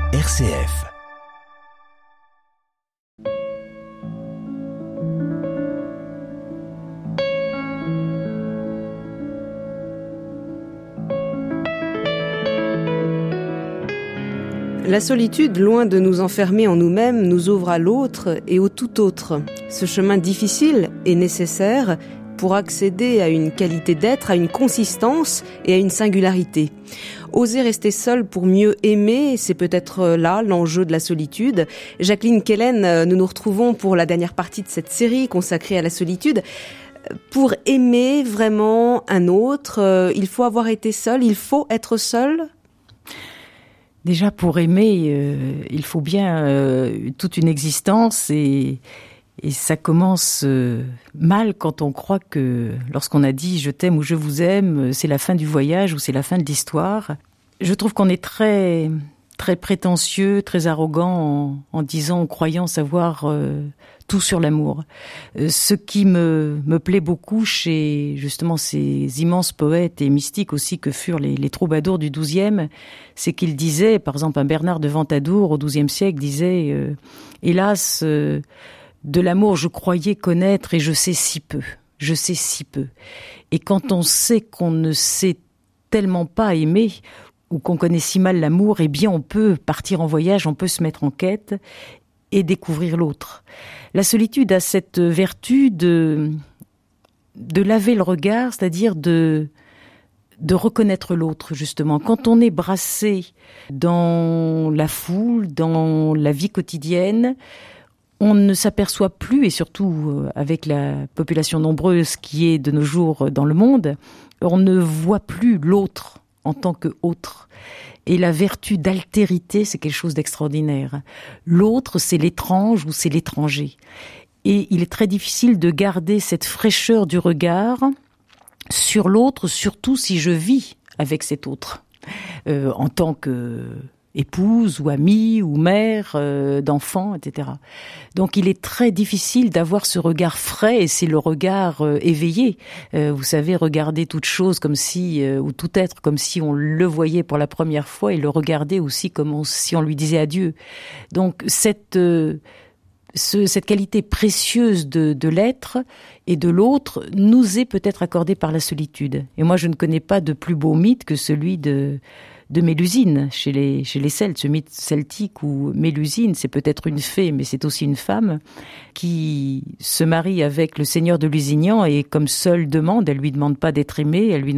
RCF. La solitude, loin de nous enfermer en nous-mêmes, nous ouvre à l'autre et au tout autre. Ce chemin difficile est nécessaire pour accéder à une qualité d'être, à une consistance et à une singularité. Oser rester seul pour mieux aimer, c'est peut-être là l'enjeu de la solitude. Jacqueline Kellen, nous nous retrouvons pour la dernière partie de cette série consacrée à la solitude. Pour aimer vraiment un autre, il faut avoir été seul, il faut être seul ? Déjà, pour aimer, il faut bien toute une existence et ça commence mal quand on croit que lorsqu'on a dit « je t'aime » ou « je vous aime », c'est la fin du voyage ou c'est la fin de l'histoire. Je trouve qu'on est très, très prétentieux, très arrogant en disant, en croyant savoir tout sur l'amour. Ce qui me plaît beaucoup chez justement ces immenses poètes et mystiques aussi que furent les troubadours du XIIe, c'est qu'ils disaient, par exemple un Bernard de Ventadour au XIIe siècle disait « Hélas, de l'amour je croyais connaître et je sais si peu, je sais si peu ». Et quand on sait qu'on ne sait tellement pas aimer ou qu'on connaît si mal l'amour, eh bien on peut partir en voyage, on peut se mettre en quête et découvrir l'autre. La solitude a cette vertu de laver le regard, c'est-à-dire de reconnaître l'autre, justement. Quand on est brassé dans la foule, dans la vie quotidienne, on ne s'aperçoit plus, et surtout avec la population nombreuse qui est de nos jours dans le monde, on ne voit plus l'autre en tant qu'autre. Et la vertu d'altérité, c'est quelque chose d'extraordinaire. L'autre, c'est l'étrange ou c'est l'étranger. Et il est très difficile de garder cette fraîcheur du regard sur l'autre, surtout si je vis avec cet autre, en tant que épouse ou amie ou mère d'enfant, etc. Donc il est très difficile d'avoir ce regard frais, et c'est le regard éveillé. Vous savez, regarder toute chose comme si, ou tout être comme si on le voyait pour la première fois, et le regarder aussi comme si on lui disait adieu. Donc cette qualité précieuse de l'être et de l'autre nous est peut-être accordée par la solitude. Et moi, je ne connais pas de plus beau mythe que celui de Mélusine, chez les Celtes, ce mythe celtique où Mélusine, c'est peut-être une fée, mais c'est aussi une femme, qui se marie avec le seigneur de Lusignan, et comme seule demande, elle ne lui demande pas d'être aimée, elle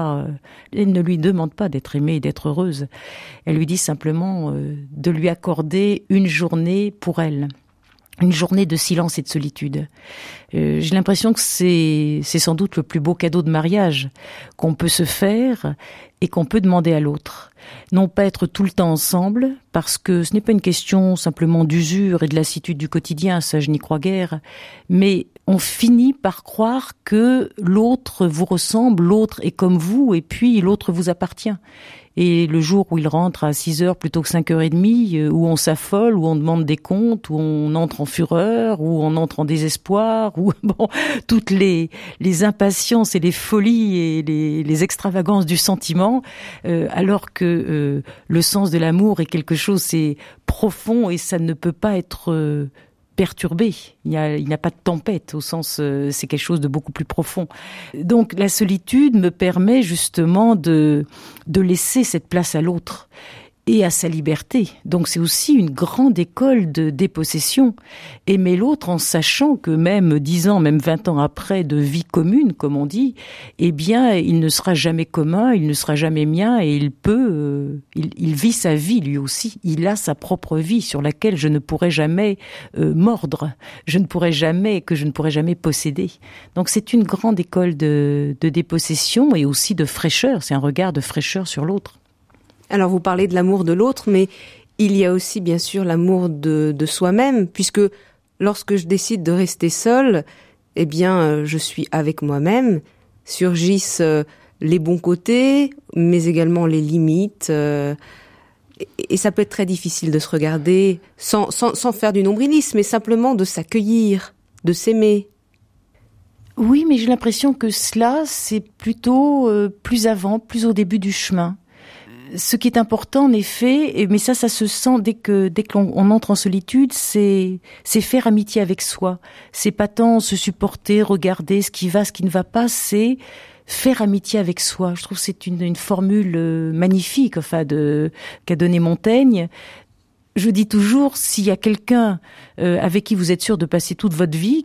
ne lui demande pas d'être aimée et d'être heureuse. Elle lui dit simplement de lui accorder une journée pour elle. Une journée de silence et de solitude. J'ai l'impression que c'est sans doute le plus beau cadeau de mariage qu'on peut se faire et qu'on peut demander à l'autre. Non pas être tout le temps ensemble, parce que ce n'est pas une question simplement d'usure et de lassitude du quotidien, ça je n'y crois guère, mais on finit par croire que l'autre vous ressemble, l'autre est comme vous, et puis l'autre vous appartient. Et le jour où il rentre à 6h plutôt que 5h30, où on s'affole, où on demande des comptes, où on entre en fureur, où on entre en désespoir, où toutes les impatiences et les folies et les extravagances du sentiment, alors que le sens de l'amour est quelque chose, c'est profond et ça ne peut pas être perturbé. Il n'y a pas de tempête, au sens, c'est quelque chose de beaucoup plus profond. Donc la solitude me permet justement de laisser cette place à l'autre et à sa liberté. Donc c'est aussi une grande école de dépossession. Aimer l'autre en sachant que même 10 ans, même 20 ans après de vie commune, comme on dit, eh bien, il ne sera jamais commun, il ne sera jamais mien, et il vit sa vie lui aussi. Il a sa propre vie sur laquelle je ne pourrai jamais mordre, que je ne pourrai jamais posséder. Donc c'est une grande école de dépossession et aussi de fraîcheur. C'est un regard de fraîcheur sur l'autre. Alors vous parlez de l'amour de l'autre, mais il y a aussi bien sûr l'amour de soi-même, puisque lorsque je décide de rester seule, eh bien je suis avec moi-même, surgissent les bons côtés, mais également les limites, et ça peut être très difficile de se regarder sans faire du nombrilisme, mais simplement de s'accueillir, de s'aimer. Oui, mais j'ai l'impression que cela, c'est plutôt plus avant, plus au début du chemin. Ce qui est important, en effet, mais ça se sent dès que l'on entre en solitude, c'est faire amitié avec soi. C'est pas tant se supporter, regarder ce qui va, ce qui ne va pas, c'est faire amitié avec soi. Je trouve que c'est une formule magnifique, qu'a donné Montaigne. Je dis toujours, s'il y a quelqu'un avec qui vous êtes sûr de passer toute votre vie,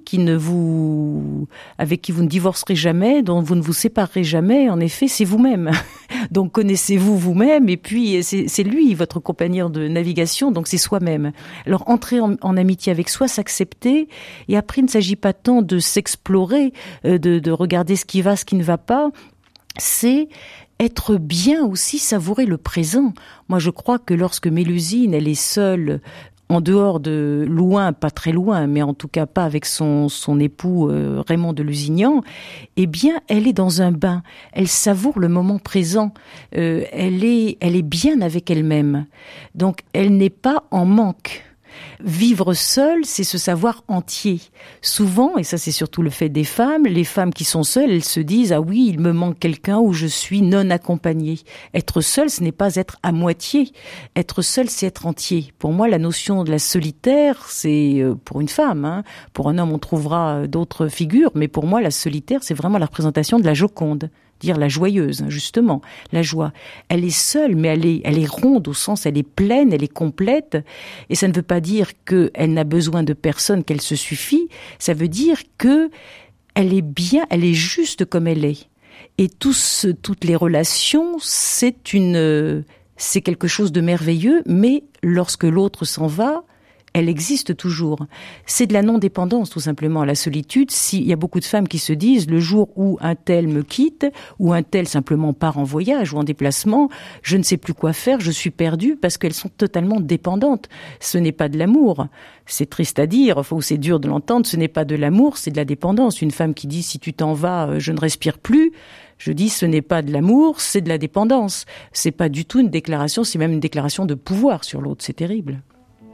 avec qui vous ne divorcerez jamais, dont vous ne vous séparerez jamais, en effet, c'est vous-même. Donc connaissez-vous vous-même, et puis c'est lui, votre compagnon de navigation, donc c'est soi-même. Alors entrer en amitié avec soi, s'accepter, et après il ne s'agit pas tant de s'explorer, de regarder ce qui va, ce qui ne va pas, c'est être bien aussi, savourer le présent. Moi, je crois que lorsque Mélusine, elle est seule, en dehors de loin, pas très loin, mais en tout cas pas avec son époux Raymond de Lusignan, eh bien, elle est dans un bain. Elle savoure le moment présent. Elle est bien avec elle-même. Donc, elle n'est pas en manque. Vivre seul, c'est se savoir entier. Souvent, et ça c'est surtout le fait des femmes, les femmes qui sont seules, elles se disent « Ah oui, il me manque quelqu'un où je suis non accompagnée ». Être seule, ce n'est pas être à moitié. Être seule, c'est être entier. Pour moi, la notion de la solitaire, c'est pour une femme. Hein. Pour un homme, on trouvera d'autres figures, mais pour moi, la solitaire, c'est vraiment la représentation de la Joconde. Dire la joyeuse, justement, la joie. Elle est seule, mais elle est ronde au sens, elle est pleine, elle est complète. Et ça ne veut pas dire qu'elle n'a besoin de personne, qu'elle se suffit. Ça veut dire que elle est bien, elle est juste comme elle est. Et toutes les relations, c'est quelque chose de merveilleux, mais lorsque l'autre s'en va, elle existe toujours. C'est de la non-dépendance, tout simplement, la solitude. Il y a beaucoup de femmes qui se disent, le jour où un tel me quitte, ou un tel simplement part en voyage ou en déplacement, je ne sais plus quoi faire, je suis perdue, parce qu'elles sont totalement dépendantes. Ce n'est pas de l'amour. C'est triste à dire, ou c'est dur de l'entendre, ce n'est pas de l'amour, c'est de la dépendance. Une femme qui dit, si tu t'en vas, je ne respire plus, je dis, ce n'est pas de l'amour, c'est de la dépendance. C'est pas du tout une déclaration, c'est même une déclaration de pouvoir sur l'autre, c'est terrible.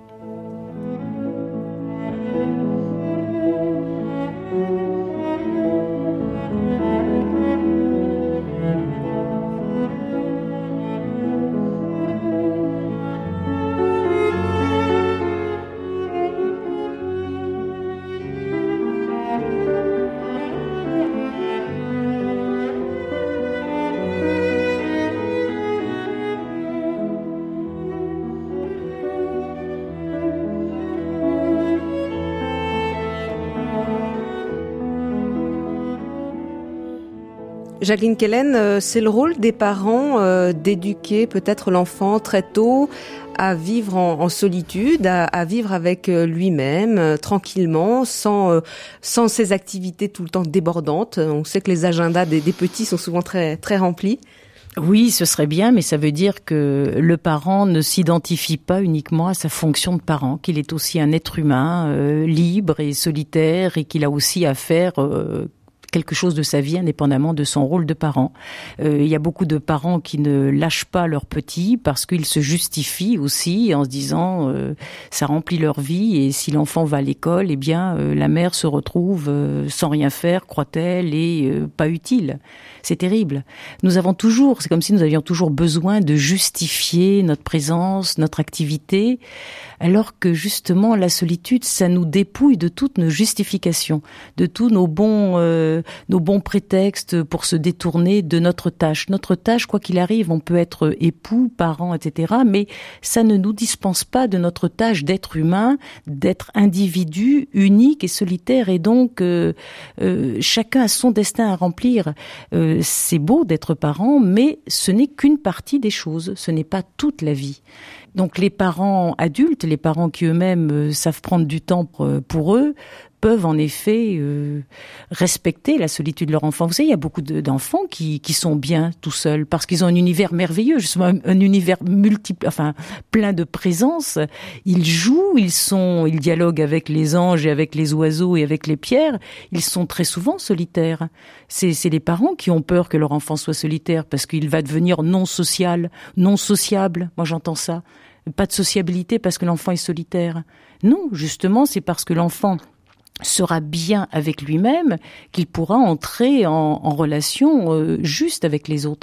Jacqueline Quelen, c'est le rôle des parents d'éduquer peut-être l'enfant très tôt à vivre en solitude, à vivre avec lui-même, tranquillement, sans ces activités tout le temps débordantes. On sait que les agendas des petits sont souvent très, très remplis. Oui, ce serait bien, mais ça veut dire que le parent ne s'identifie pas uniquement à sa fonction de parent, qu'il est aussi un être humain libre et solitaire et qu'il a aussi à faire quelque chose de sa vie indépendamment de son rôle de parent. Il y a beaucoup de parents qui ne lâchent pas leurs petits parce qu'ils se justifient aussi en se disant ça remplit leur vie et si l'enfant va à l'école, eh bien la mère se retrouve sans rien faire, croit-elle, et pas utile. C'est terrible. C'est comme si nous avions toujours besoin de justifier notre présence, notre activité, alors que justement la solitude, ça nous dépouille de toutes nos justifications, de tous nos bons prétextes pour se détourner de notre tâche. Notre tâche, quoi qu'il arrive, on peut être époux, parent, etc., mais ça ne nous dispense pas de notre tâche d'être humain, d'être individu unique et solitaire, et donc chacun a son destin à remplir. C'est beau d'être parent, mais ce n'est qu'une partie des choses, ce n'est pas toute la vie. Donc les parents adultes, les parents qui eux-mêmes savent prendre du temps pour eux, peuvent en effet respecter la solitude de leur enfant. Vous savez, il y a beaucoup d'enfants qui sont bien tout seuls parce qu'ils ont un univers merveilleux, justement un univers plein de présence. Ils jouent, ils dialoguent avec les anges et avec les oiseaux et avec les pierres. Ils sont très souvent solitaires. C'est les parents qui ont peur que leur enfant soit solitaire parce qu'il va devenir non social, non sociable. Moi, j'entends ça. Pas de sociabilité parce que l'enfant est solitaire. Non, justement, c'est parce que l'enfant sera bien avec lui-même qu'il pourra entrer en relation juste avec les autres.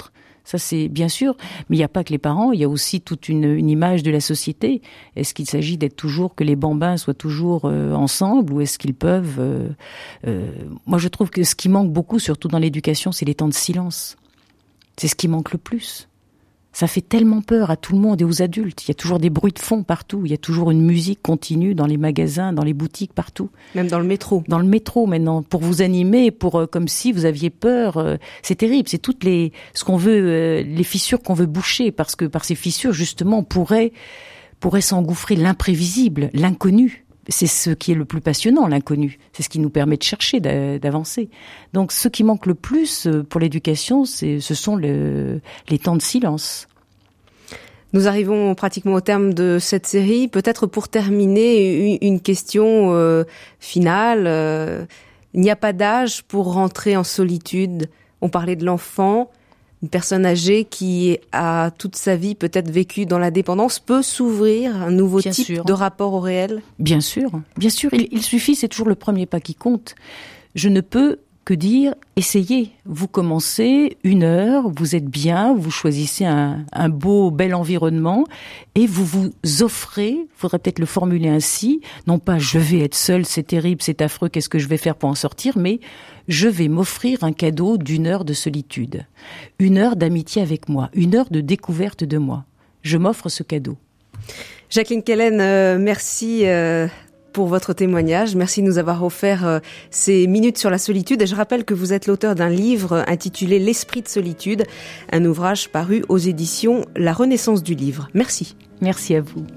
Ça, c'est bien sûr, mais il n'y a pas que les parents, il y a aussi toute une image de la société. Est-ce qu'il s'agit d'être toujours, que les bambins soient toujours ensemble, ou est-ce qu'ils peuvent... Moi, je trouve que ce qui manque beaucoup, surtout dans l'éducation, c'est les temps de silence. C'est ce qui manque le plus. Ça fait tellement peur à tout le monde et aux adultes. Il y a toujours des bruits de fond partout. Il y a toujours une musique continue dans les magasins, dans les boutiques, partout. Même dans le métro. Dans le métro, maintenant, pour vous animer, comme si vous aviez peur. C'est terrible. C'est toutes les fissures qu'on veut boucher, parce que par ces fissures, justement, pourrait s'engouffrer l'imprévisible, l'inconnu. C'est ce qui est le plus passionnant, l'inconnu. C'est ce qui nous permet de chercher, d'avancer. Donc, ce qui manque le plus pour l'éducation, ce sont les temps de silence. Nous arrivons pratiquement au terme de cette série. Peut-être pour terminer, une question finale. Il n'y a pas d'âge pour rentrer en solitude. On parlait de l'enfant. Une personne âgée qui a toute sa vie peut-être vécu dans la dépendance peut s'ouvrir à un nouveau type de rapport au réel. Bien sûr, bien sûr. Il suffit, c'est toujours le premier pas qui compte. Je ne peux que dire, essayez. Vous commencez 1 heure, vous êtes bien, vous choisissez un bel environnement et vous vous offrez, faudrait peut-être le formuler ainsi, non pas je vais être seul, c'est terrible, c'est affreux, qu'est-ce que je vais faire pour en sortir, mais je vais m'offrir un cadeau d'1 heure de solitude, 1 heure d'amitié avec moi, 1 heure de découverte de moi. Je m'offre ce cadeau. Jacqueline Kellen, merci pour votre témoignage. Merci de nous avoir offert ces minutes sur la solitude. Et je rappelle que vous êtes l'auteur d'un livre intitulé L'esprit de solitude, un ouvrage paru aux éditions La Renaissance du livre. Merci. Merci à vous.